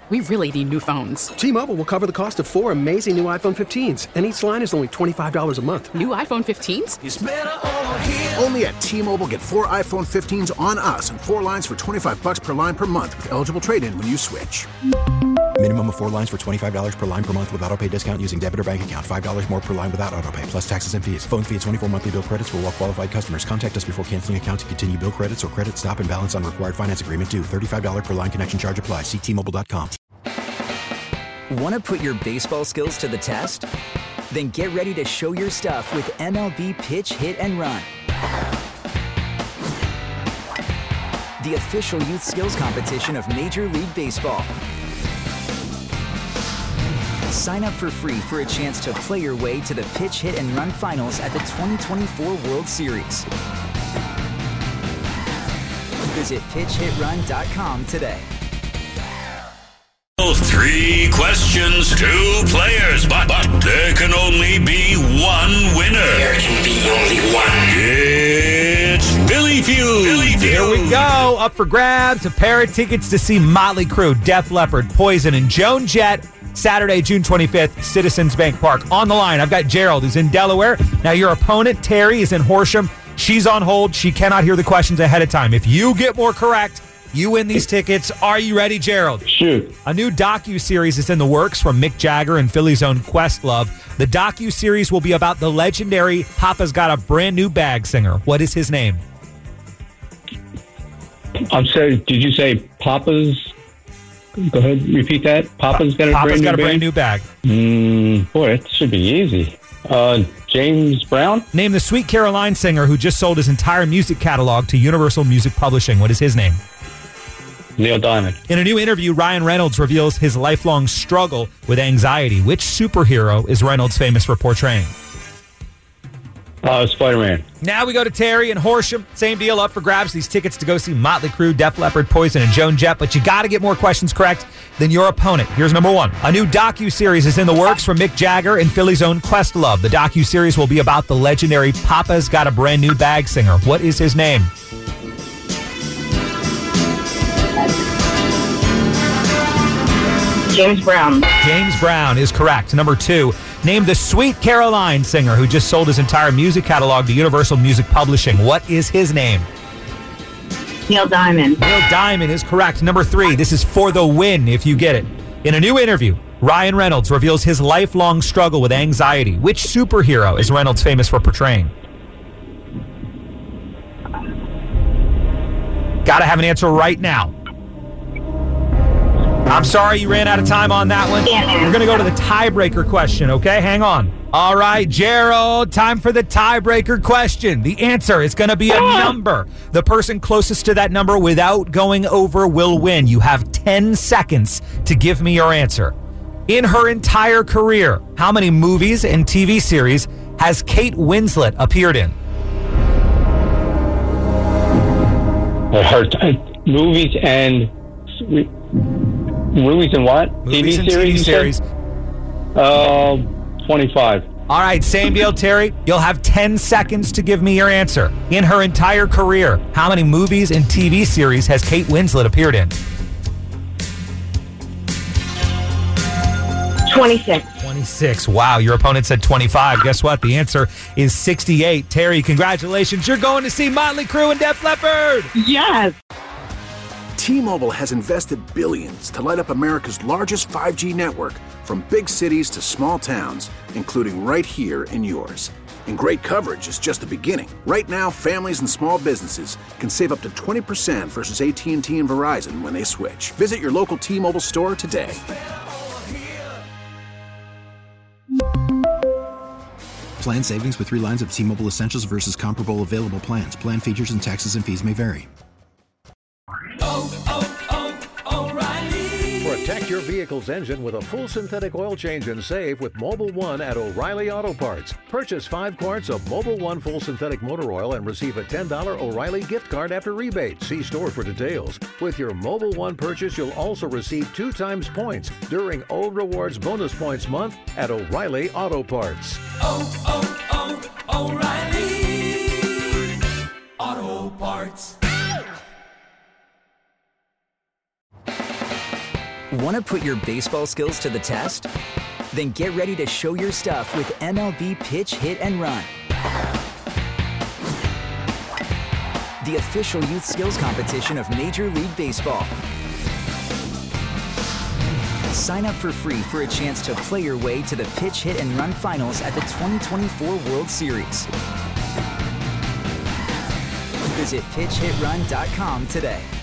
We really need new phones. T-Mobile will cover the cost of 4 amazing new iPhone 15s, and each line is only $25 a month. New iPhone 15s? It's better over here. Only at T-Mobile, get 4 iPhone 15s on us and 4 lines for $25 per line per month with eligible trade-in when you switch. Minimum of 4 lines for $25 per line per month with autopay discount using debit or bank account. $5 more per line without autopay, plus taxes and fees. Phone fee at 24 monthly bill credits for well-qualified customers. Contact us before canceling account to continue bill credits or credit stop and balance on required finance agreement due. $35 per line connection charge applies. See T-Mobile.com. Want to put your baseball skills to the test? Then get ready to show your stuff with MLB Pitch, Hit, and Run. The official youth skills competition of Major League Baseball. Sign up for free for a chance to play your way to the Pitch, Hit, and Run finals at the 2024 World Series. Visit pitchhitrun.com today. 3 questions, 2 players, but there can only be one winner. There can be only one. It's Philly Feud. Here we go. Up for grabs, a pair of tickets to see Motley Crue, Def Leppard, Poison, and Joan Jett. Saturday, June 25th, Citizens Bank Park. On the line, I've got Gerald, who's in Delaware. Now, your opponent, Terry, is in Horsham. She's on hold. She cannot hear the questions ahead of time. If you get more correct, you win these tickets. Are you ready, Gerald? Shoot. A new docu-series is in the works from Mick Jagger and Philly's own Questlove. The docu-series will be about the legendary Papa's Got a Brand New Bag singer. What is his name? I'm sorry, did you say Papa's? Go ahead, repeat that. Papa's got a brand new bag. Boy, it should be easy. James Brown? Name the Sweet Caroline singer who just sold his entire music catalog to Universal Music Publishing. What is his name? Neil Diamond. In a new interview, Ryan Reynolds reveals his lifelong struggle with anxiety. Which superhero is Reynolds famous for portraying? Spider-Man. Now we go to Terry and Horsham. Same deal, up for grabs. These tickets to go see Motley Crue, Def Leppard, Poison, and Joan Jett. But you got to get more questions correct than your opponent. Here's number 1. A new docu-series is in the works from Mick Jagger and Philly's own Questlove. The docu-series will be about the legendary Papa's Got a Brand New Bag singer. What is his name? James Brown. James Brown is correct. Number 2, name the Sweet Caroline singer who just sold his entire music catalog to Universal Music Publishing. What is his name? Neil Diamond. Neil Diamond is correct. Number 3, this is for the win if you get it. In a new interview, Ryan Reynolds reveals his lifelong struggle with anxiety. Which superhero is Reynolds famous for portraying? Got to have an answer right now. I'm sorry you ran out of time on that one. We're going to go to the tiebreaker question, okay? Hang on. All right, Gerald, time for the tiebreaker question. The answer is going to be a number. The person closest to that number without going over will win. You have 10 seconds to give me your answer. In her entire career, how many movies and TV series has Kate Winslet appeared in? Movies and what? Movies and TV series. 25. All right, same deal, Terry. You'll have 10 seconds to give me your answer. In her entire career, how many movies and TV series has Kate Winslet appeared in? 26. 26. Wow, your opponent said 25. Guess what? The answer is 68. Terry, congratulations. You're going to see Motley Crue and Def Leppard. Yes. T-Mobile has invested billions to light up America's largest 5G network, from big cities to small towns, including right here in yours. And great coverage is just the beginning. Right now, families and small businesses can save up to 20% versus AT&T and Verizon when they switch. Visit your local T-Mobile store today. Plan savings with 3 lines of T-Mobile Essentials versus comparable available plans. Plan features and taxes and fees may vary. Protect your vehicle's engine with a full synthetic oil change and save with Mobil 1 at O'Reilly Auto Parts. Purchase 5 quarts of Mobil 1 full synthetic motor oil and receive a $10 O'Reilly gift card after rebate. See store for details. With your Mobil 1 purchase, you'll also receive 2 times points during O Rewards Bonus Points Month at O'Reilly Auto Parts. O'Reilly Auto Parts. Want to put your baseball skills to the test? Then get ready to show your stuff with MLB Pitch, Hit, and Run, the official youth skills competition of Major League Baseball. Sign up for free for a chance to play your way to the Pitch, Hit, and Run finals at the 2024 World Series. Visit pitchhitrun.com today.